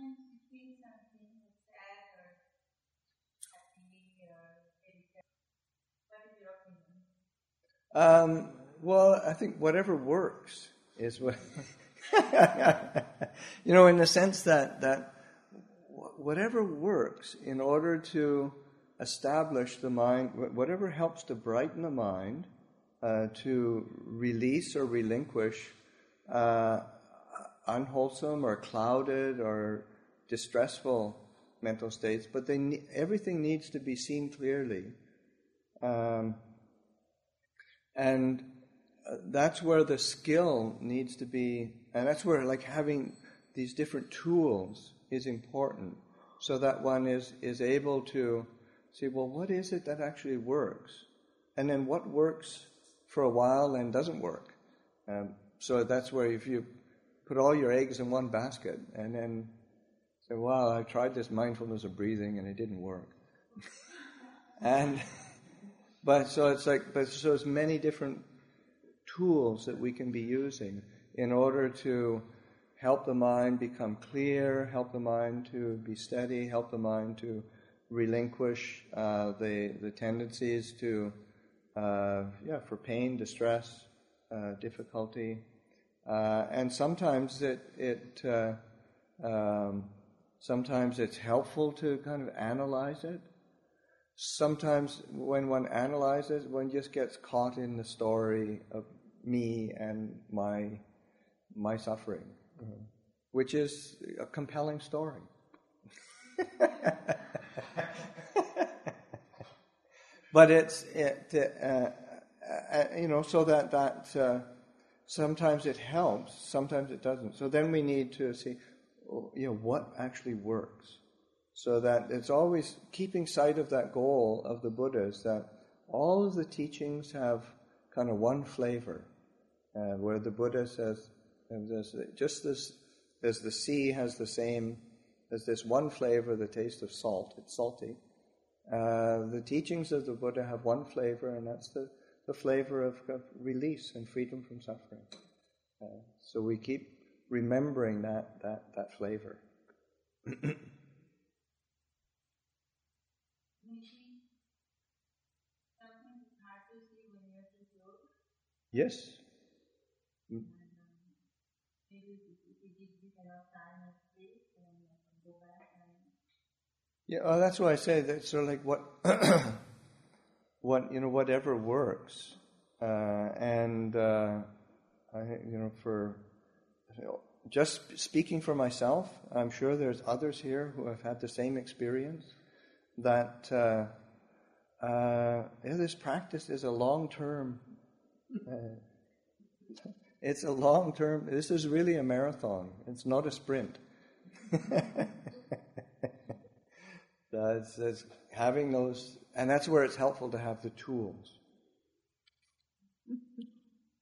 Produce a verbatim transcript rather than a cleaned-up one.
sometimes you feel something that's sad or happy or very sad. What is your opinion? Um, well, I think whatever works is what... you know, in the sense that, that whatever works in order to establish the mind, whatever helps to brighten the mind, uh, to release or relinquish uh, unwholesome or clouded or distressful mental states, but they ne- everything needs to be seen clearly. Um, and uh, that's where the skill needs to be, and that's where like having these different tools is important, so that one is, is able to say, well, what is it that actually works? And then what works for a while and doesn't work? Um, so that's where if you put all your eggs in one basket and then say, wow, I tried this mindfulness of breathing and it didn't work. and but so it's like, but so there's many different tools that we can be using in order to help the mind become clear, help the mind to be steady, help the mind to relinquish uh, the the tendencies to uh, yeah for pain, distress, uh, difficulty, uh, and sometimes it it uh, um, sometimes it's helpful to kind of analyze it. Sometimes when one analyzes, one just gets caught in the story of me and my my suffering, mm-hmm. which is a compelling story. But it's it uh, uh, you know so that that uh, sometimes it helps, sometimes it doesn't. So then we need to see, you know, what actually works. So that it's always keeping sight of that goal of the Buddhas, that all of the teachings have kind of one flavor, uh, where the Buddha says, just as, as the sea has the same, as this one flavor, the taste of salt, it's salty. Uh, the teachings of the Buddha have one flavor, and that's the, the flavor of, of release and freedom from suffering. Uh, so we keep remembering that, that, that flavor. Yes. Mm. Yeah, oh, that's why I say that sort of like what, what you know, whatever works, uh, and uh, I, you know, for just speaking for myself, I'm sure there's others here who have had the same experience. That uh, uh, yeah, this practice is a long-term. Uh, it's a long-term. This is really a marathon. It's not a sprint. So it's, it's having those, and that's where it's helpful to have the tools.